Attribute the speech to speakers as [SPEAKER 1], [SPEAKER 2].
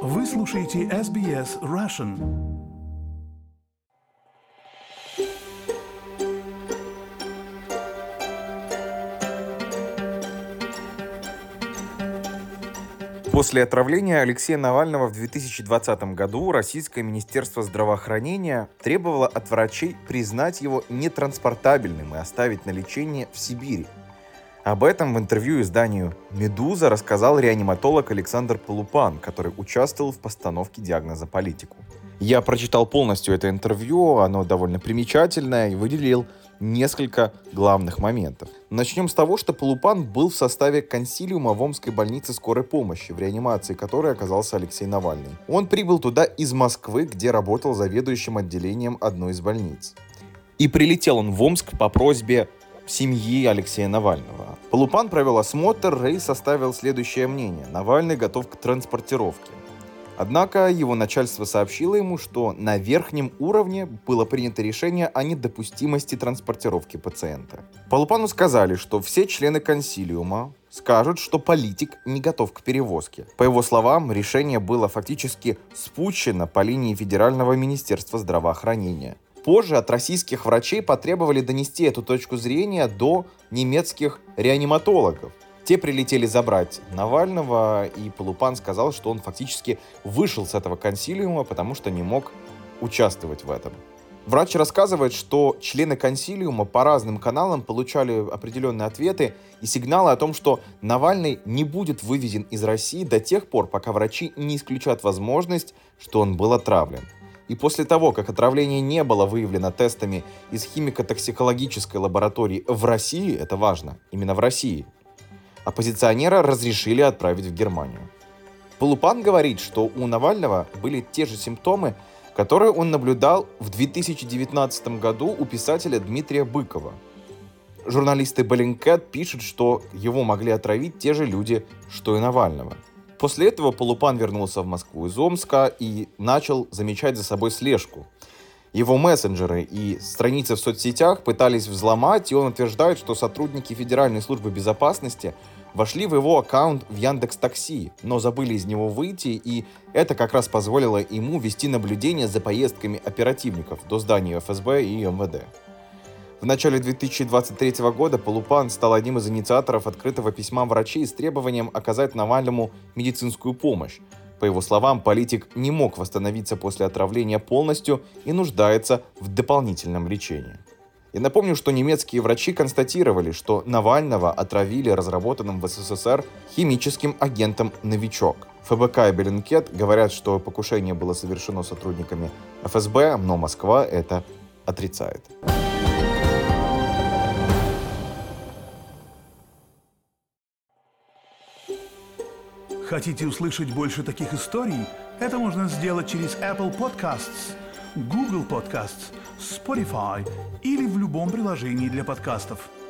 [SPEAKER 1] Вы слушаете SBS Russian.
[SPEAKER 2] После отравления Алексея Навального в 2020 году Российское министерство здравоохранения требовало от врачей признать его нетранспортабельным и оставить на лечение в Сибири. Об этом в интервью изданию «Медуза» рассказал реаниматолог Александр Полупан, который участвовал в постановке диагноза политику. Я прочитал полностью это интервью, оно довольно примечательное, и выделил несколько главных моментов. Начнем с того, что Полупан был в составе консилиума в Омской больнице скорой помощи, в реанимации которой оказался Алексей Навальный. Он прибыл туда из Москвы, где работал заведующим отделением одной из больниц. И прилетел он в Омск по просьбе семьи Алексея Навального. Полупан провел осмотр и составил следующее мнение: Навальный готов к транспортировке. Однако его начальство сообщило ему, что на верхнем уровне было принято решение о недопустимости транспортировки пациента. Полупану сказали, что все члены консилиума скажут, что политик не готов к перевозке. По его словам, решение было фактически спущено по линии Федерального министерства здравоохранения. Позже от российских врачей потребовали донести эту точку зрения до немецких реаниматологов. Те прилетели забрать Навального, и Полупан сказал, что он фактически вышел с этого консилиума, потому что не мог участвовать в этом. Врач рассказывает, что члены консилиума по разным каналам получали определенные ответы и сигналы о том, что Навальный не будет вывезен из России до тех пор, пока врачи не исключат возможность, что он был отравлен. И после того, как отравление не было выявлено тестами из химико-токсикологической лаборатории в России, это важно, именно в России, оппозиционера разрешили отправить в Германию. Полупан говорит, что у Навального были те же симптомы, которые он наблюдал в 2019 году у писателя Дмитрия Быкова. Журналисты Bellingcat пишут, что его могли отравить те же люди, что и Навального. После этого Полупан вернулся в Москву из Омска и начал замечать за собой слежку. Его мессенджеры и страницы в соцсетях пытались взломать, и он утверждает, что сотрудники Федеральной службы безопасности вошли в его аккаунт в Яндекс.Такси, но забыли из него выйти, и это как раз позволило ему вести наблюдение за поездками оперативников до зданий ФСБ и МВД. В начале 2023 года Полупан стал одним из инициаторов открытого письма врачей с требованием оказать Навальному медицинскую помощь. По его словам, политик не мог восстановиться после отравления полностью и нуждается в дополнительном лечении. Я напомню, что немецкие врачи констатировали, что Навального отравили разработанным в СССР химическим агентом «Новичок». ФБК и Bellingcat говорят, что покушение было совершено сотрудниками ФСБ, но Москва это отрицает.
[SPEAKER 1] Хотите услышать больше таких историй? Это можно сделать через Apple Podcasts, Google Podcasts, Spotify или в любом приложении для подкастов.